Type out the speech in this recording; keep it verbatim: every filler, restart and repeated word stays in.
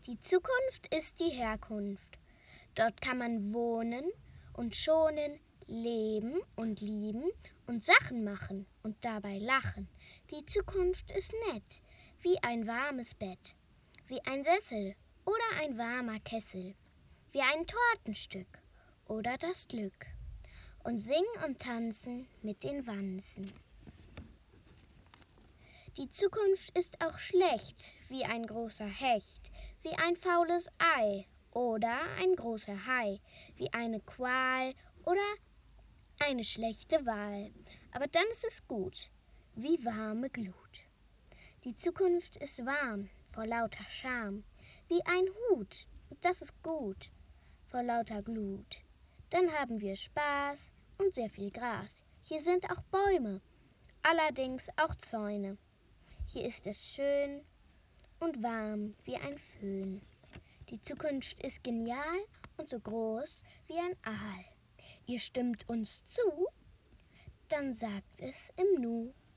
Die Zukunft ist die Herkunft. Dort kann man wohnen und schonen, leben und lieben und Sachen machen und dabei lachen. Die Zukunft ist nett, wie ein warmes Bett, wie ein Sessel oder ein warmer Kessel, wie ein Tortenstück oder das Glück. Und singen und tanzen mit den Wanzen. Die Zukunft ist auch schlecht, wie ein großer Hecht, wie ein faules Ei oder ein großer Hai, wie eine Qual oder eine schlechte Wahl. Aber dann ist es gut, wie warme Glut. Die Zukunft ist warm, vor lauter Scham, wie ein Hut, und das ist gut, vor lauter Glut. Dann haben wir Spaß und sehr viel Gras. Hier sind auch Bäume, allerdings auch Zäune. Hier ist es schön und warm wie ein Föhn. Die Zukunft ist genial und so groß wie ein Aal. Ihr stimmt uns zu, dann sagt es im Nu.